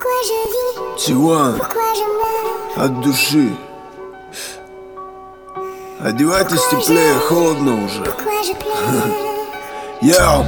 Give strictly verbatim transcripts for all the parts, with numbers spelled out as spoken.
Тиван, от души. Одевайтесь теплее, холодно уже. Яу.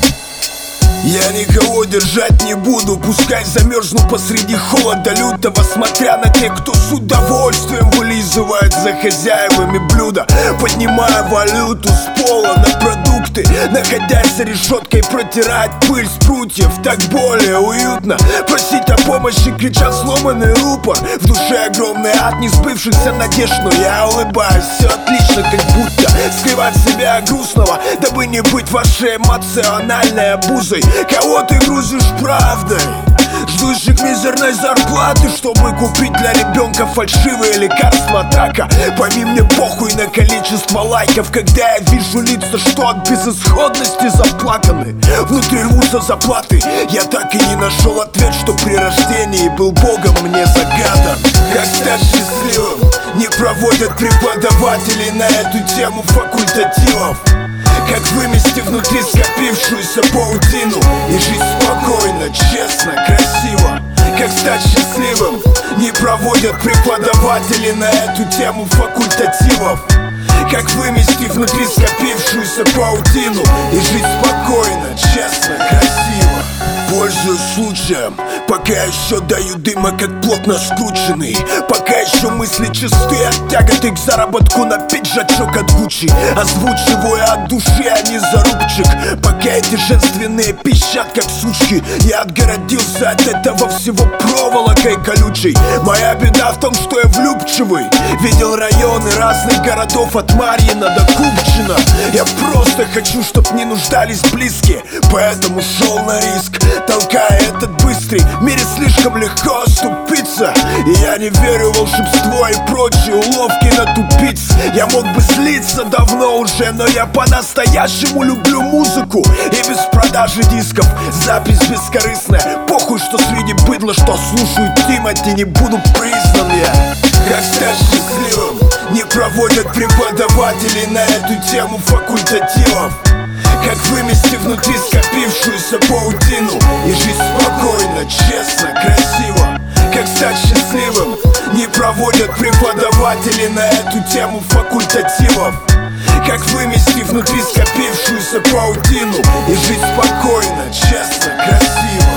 Я никого держать не буду, пускай замерзну посреди холода лютого, смотря на тех, кто с удовольствием вылизывает за хозяевами блюда, поднимая валюту с пола на продукты, находясь за решеткой, протирать пыль с прутьев. Так более уютно просить о помощи, кричат сломанный рупор. В душе огромный ад несбывшихся надежд, но я улыбаюсь, все отлично, как будто скрывать себя грустного, дабы не быть вашей эмоциональной обузой. Кого ты грузишь правдой, ждущих мизерной зарплаты, чтобы купить для ребенка фальшивые лекарства. Однако пойми, мне похуй на количество лайков, когда я вижу лица, что от безысходности заплаканы. Внутри рвутся заплаты. Я так и не нашел ответ, что при рождении был Богом мне загадан. Как стать счастливым не проводят преподаватели на эту тему факультативов. Как вымести внутри скопившуюся паутину и жить спокойно, честно, красиво. Как стать счастливым не проводят преподаватели на эту тему факультативов. Как вымести внутри скопившуюся паутину и жить спокойно, честно, красиво. Пользуюсь случаем, пока еще даю дыма, как плотно скрученный. Пока еще мысли чисты от тяготы к заработку на пиджачок от Гуччи. Озвучиваю от души, а не зарубчик. Пока эти женственные пищат, как сучки. Я отгородился от этого всего проволокой колючей. Моя беда в том, что я влюбчивый. Видел районы разных городов от Марьина до Купчино. Я просто хочу, чтоб не нуждались близкие, поэтому шел на риск, толкая этот быстрый. В мире слишком легко оступиться, и я не верю в волшебство и прочие уловки на тупиц. Я мог бы слиться давно уже, но я по-настоящему люблю музыку. И без продажи дисков запись бескорыстная. Похуй, что среди быдла, что слушаю Тимати, не буду признан я. Как стать счастливым не проводят преподаватели на эту тему факультативов. Как вымести внутри скопившуюся паутину и жить спокойно, честно, красиво. Как стать счастливым не проводят преподаватели на эту тему факультативов. Как вымести внутри скопившуюся паутину и жить спокойно, честно, красиво.